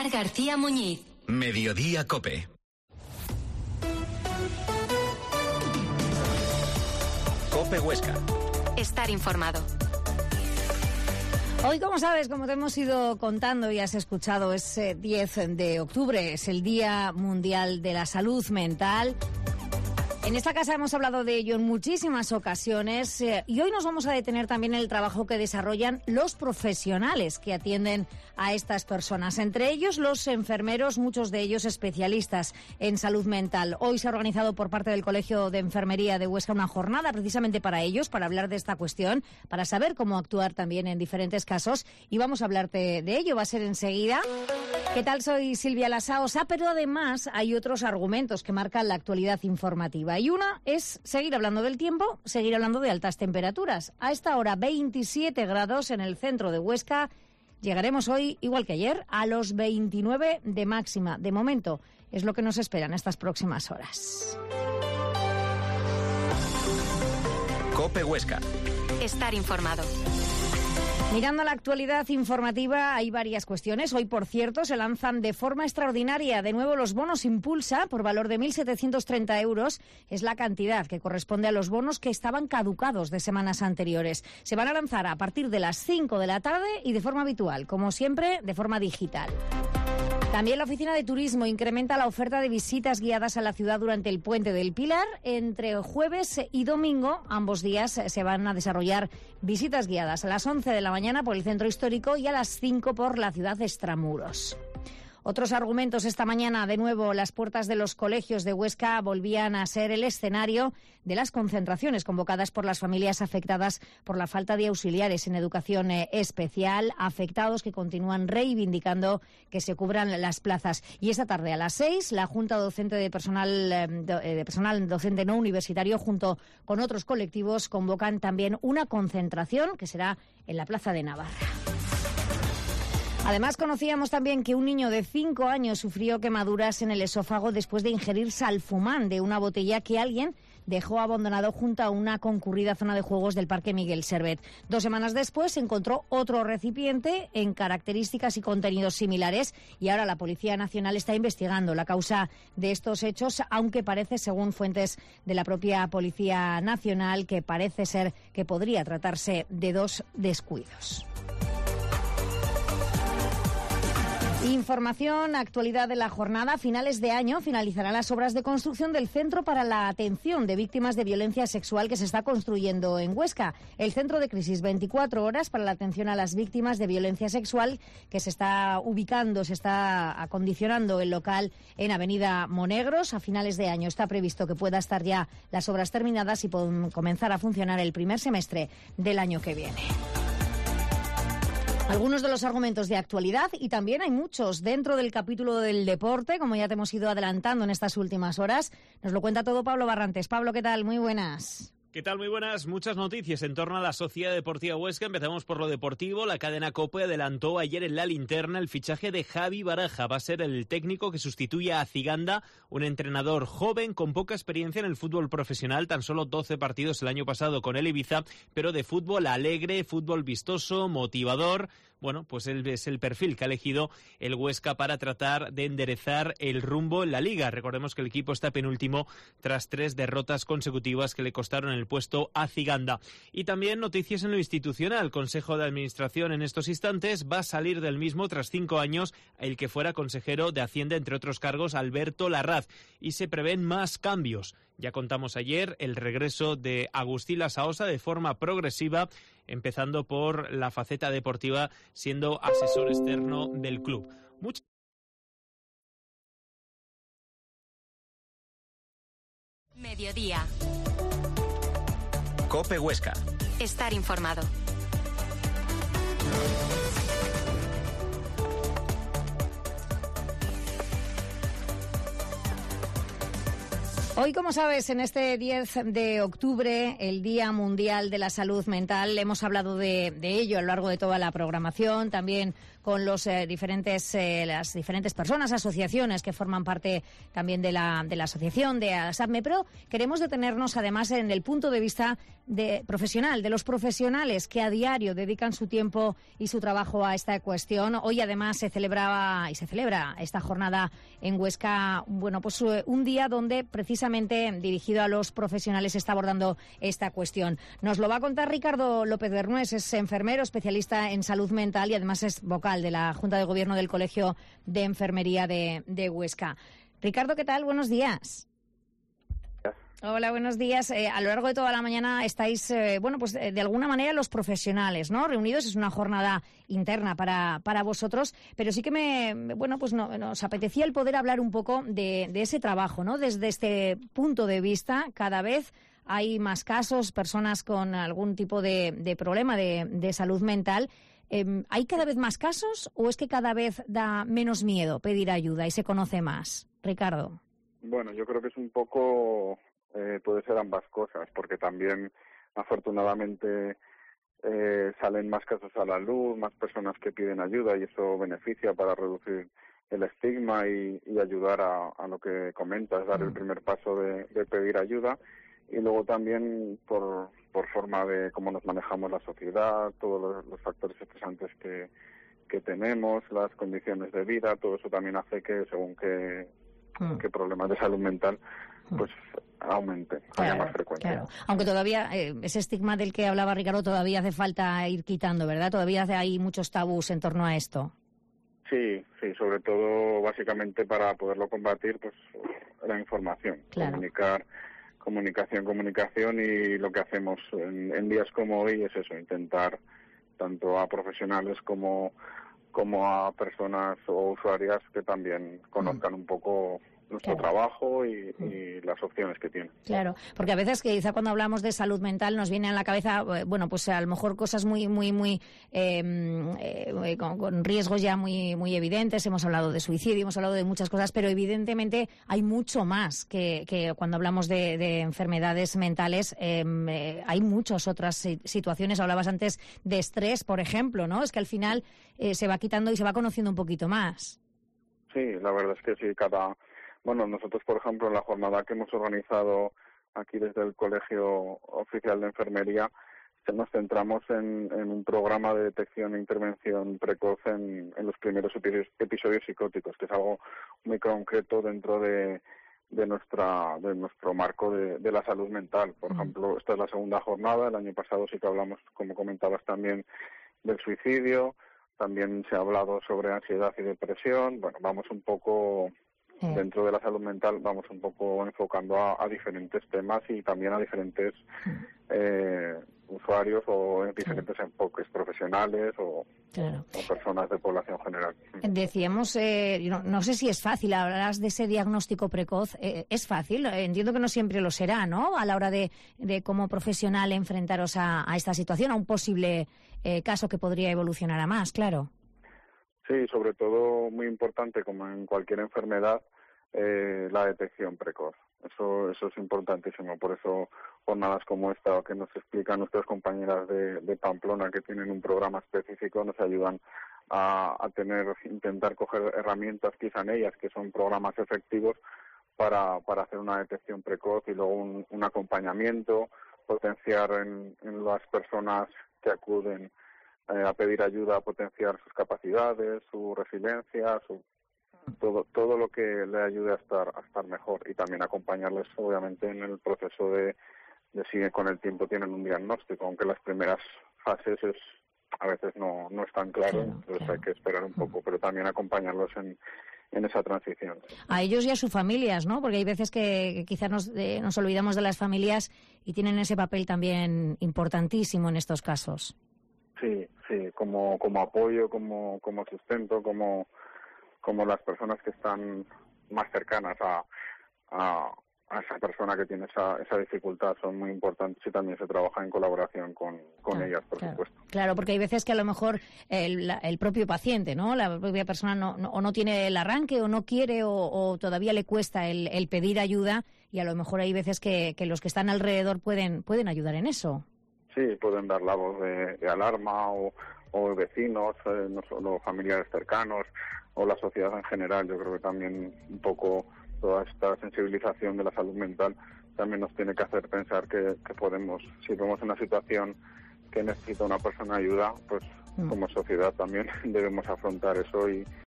García Muñiz. Mediodía COPE. COPE Huesca. Estar informado. Hoy, como sabes, como te hemos ido contando y has escuchado, es 10 de octubre, es el Día Mundial de la Salud Mental. En esta casa hemos hablado de ello en muchísimas ocasiones y hoy nos vamos a detener también en el trabajo que desarrollan los profesionales que atienden a estas personas, entre ellos los enfermeros, muchos de ellos especialistas en salud mental. Hoy se ha organizado por parte del Colegio de Enfermería de Huesca una jornada precisamente para ellos, para hablar de esta cuestión, para saber cómo actuar también en diferentes casos, y vamos a hablarte de ello, va a ser enseguida. ¿Qué tal? Soy Silvia Lasaosa, pero además hay otros argumentos que marcan la actualidad informativa. Y una es seguir hablando del tiempo, seguir hablando de altas temperaturas. A esta hora, 27 grados en el centro de Huesca. Llegaremos hoy, igual que ayer, a los 29 de máxima. De momento, es lo que nos espera en estas próximas horas. COPE Huesca. Estar informado. Mirando la actualidad informativa, hay varias cuestiones. Hoy, por cierto, se lanzan de forma extraordinaria de nuevo los bonos Impulsa por valor de 1.730 euros. Es la cantidad que corresponde a los bonos que estaban caducados de semanas anteriores. Se van a lanzar a partir de las 5 de la tarde y de forma habitual, como siempre, de forma digital. También la Oficina de Turismo incrementa la oferta de visitas guiadas a la ciudad durante el Puente del Pilar. Entre jueves y domingo, ambos días, se van a desarrollar visitas guiadas a las 11 de la mañana por el centro histórico y a las 5 por la ciudad de Extramuros. Otros argumentos esta mañana, de nuevo, las puertas de los colegios de Huesca volvían a ser el escenario de las concentraciones convocadas por las familias afectadas por la falta de auxiliares en educación especial, afectados que continúan reivindicando que se cubran las plazas. Y esta tarde a las 6, la Junta Docente de Personal Docente No Universitario, junto con otros colectivos, convocan también una concentración que será en la Plaza de Navarra. Además, conocíamos también que un niño de 5 años sufrió quemaduras en el esófago después de ingerir salfumán de una botella que alguien dejó abandonado junto a una concurrida zona de juegos del Parque Miguel Servet. 2 semanas después se encontró otro recipiente en características y contenidos similares y ahora la Policía Nacional está investigando la causa de estos hechos, aunque parece, según fuentes de la propia Policía Nacional, que parece ser que podría tratarse de 2 descuidos. Información, actualidad de la jornada. A finales de año finalizarán las obras de construcción del Centro para la Atención de Víctimas de Violencia Sexual que se está construyendo en Huesca. El Centro de Crisis 24 horas para la atención a las víctimas de violencia sexual que se está ubicando, se está acondicionando el local en Avenida Monegros. A finales de año está previsto que pueda estar ya las obras terminadas y comenzar a funcionar el primer semestre del año que viene. Algunos de los argumentos de actualidad, y también hay muchos dentro del capítulo del deporte, como ya te hemos ido adelantando en estas últimas horas. Nos lo cuenta todo Pablo Barrantes. Pablo, ¿qué tal? Muy buenas. ¿Qué tal? Muy buenas. Muchas noticias en torno a la Sociedad Deportiva Huesca. Empezamos por lo deportivo. La cadena COPE adelantó ayer en la linterna el fichaje de Javi Baraja. Va a ser el técnico que sustituye a Ciganda, un entrenador joven con poca experiencia en el fútbol profesional. Tan solo 12 partidos el año pasado con el Ibiza, pero de fútbol alegre, fútbol vistoso, motivador. Bueno, pues él es el perfil que ha elegido el Huesca para tratar de enderezar el rumbo en la Liga. Recordemos que el equipo está penúltimo tras 3 derrotas consecutivas que le costaron el puesto a Ciganda. Y también noticias en lo institucional. El Consejo de Administración en estos instantes va a salir del mismo tras 5 años el que fuera consejero de Hacienda, entre otros cargos, Alberto Larraz. Y se prevén más cambios. Ya contamos ayer el regreso de Agustín Lasaosa de forma progresiva, empezando por la faceta deportiva, siendo asesor externo del club. Mediodía. COPE Huesca. Estar informado. Hoy, como sabes, en este 10 de octubre, el Día Mundial de la Salud Mental, hemos hablado de ello a lo largo de toda la programación, también con las diferentes personas, asociaciones que forman parte también de la asociación de ASAPME, pero queremos detenernos además en el punto de vista profesional, de los profesionales que a diario dedican su tiempo y su trabajo a esta cuestión. Hoy además se celebra esta jornada en Huesca, pues un día donde precisamente dirigido a los profesionales se está abordando esta cuestión. Nos lo va a contar Ricardo López Bernués, es enfermero, especialista en salud mental y además es vocal de la Junta de Gobierno del Colegio de Enfermería de Huesca. Ricardo, ¿qué tal? Buenos días. Hola, buenos días. A lo largo de toda la mañana estáis, de alguna manera los profesionales, ¿no? Reunidos. Es una jornada interna para vosotros, pero sí que nos apetecía el poder hablar un poco de ese trabajo, ¿no? Desde este punto de vista, cada vez hay más casos, personas con algún tipo de problema de salud mental. ¿Hay cada vez más casos o es que cada vez da menos miedo pedir ayuda y se conoce más? Ricardo. Bueno, yo creo que es un poco, puede ser ambas cosas, porque también afortunadamente salen más casos a la luz, más personas que piden ayuda y eso beneficia para reducir el estigma y ayudar a lo que comentas, dar el primer paso de pedir ayuda. Y luego también por forma de cómo nos manejamos la sociedad, todos los factores estresantes que tenemos, las condiciones de vida, todo eso también hace que según qué problemas de salud mental pues aumente, haya más frecuencia. Claro. Aunque todavía ese estigma del que hablaba Ricardo todavía hace falta ir quitando, ¿verdad? Todavía hay muchos tabús en torno a esto. Sí, sobre todo básicamente para poderlo combatir, pues la información, claro. Comunicación y lo que hacemos en días como hoy es eso, intentar tanto a profesionales como a personas o usuarias que tambipues conozcan un poco nuestro trabajo y las opciones que tienen. Claro, porque a veces quizá cuando hablamos de salud mental nos viene a la cabeza, pues a lo mejor cosas muy con riesgos ya muy evidentes. Hemos hablado de suicidio, hemos hablado de muchas cosas, pero evidentemente hay mucho más que cuando hablamos de enfermedades mentales. Hay muchas otras situaciones. Hablabas antes de estrés, por ejemplo, ¿no? Es que al final se va quitando y se va conociendo un poquito más. Sí, la verdad es que sí, nosotros, por ejemplo, en la jornada que hemos organizado aquí desde el Colegio Oficial de Enfermería, nos centramos en un programa de detección e intervención precoz en los primeros episodios psicóticos, que es algo muy concreto dentro de nuestro marco de la salud mental. Por ejemplo, esta es la segunda jornada. El año pasado sí que hablamos, como comentabas también, del suicidio. También se ha hablado sobre ansiedad y depresión. Bueno, vamos un poco... Dentro de la salud mental vamos un poco enfocando a diferentes temas y también a diferentes usuarios o en diferentes enfoques profesionales o personas de población general. Decíamos, no sé si es fácil, hablas de ese diagnóstico precoz, es fácil, entiendo que no siempre lo será, ¿no? A la hora de como profesional enfrentaros a esta situación, a un posible caso que podría evolucionar a más, claro. Sí, sobre todo muy importante, como en cualquier enfermedad, la detección precoz. Eso es importantísimo. Por eso jornadas como esta que nos explican nuestras compañeras de Pamplona, que tienen un programa específico, nos ayudan a intentar coger herramientas quizá en ellas, que son programas efectivos para hacer una detección precoz y luego un acompañamiento, potenciar en las personas que acuden a pedir ayuda, a potenciar sus capacidades, su resiliencia, todo lo que le ayude a estar mejor, y también acompañarles obviamente en el proceso de si con el tiempo tienen un diagnóstico, aunque las primeras fases a veces no es tan claro, entonces hay que esperar un poco, pero también acompañarlos en esa transición. A ellos y a sus familias, ¿no? Porque hay veces que quizás nos olvidamos de las familias y tienen ese papel también importantísimo en estos casos. Sí, como apoyo, como sustento, como las personas que están más cercanas a a esa persona que tiene esa dificultad son muy importantes y también se trabaja en colaboración con ellas, por supuesto. Claro, porque hay veces que a lo mejor el propio paciente, ¿no? La propia persona no tiene el arranque o no quiere o todavía le cuesta el pedir ayuda, y a lo mejor hay veces que los que están alrededor pueden ayudar en eso. Sí, pueden dar la voz de alarma o vecinos, no solo familiares cercanos o la sociedad en general. Yo creo que también un poco toda esta sensibilización de la salud mental también nos tiene que hacer pensar que podemos, si vemos una situación que necesita una persona ayuda, pues como sociedad también debemos afrontar eso y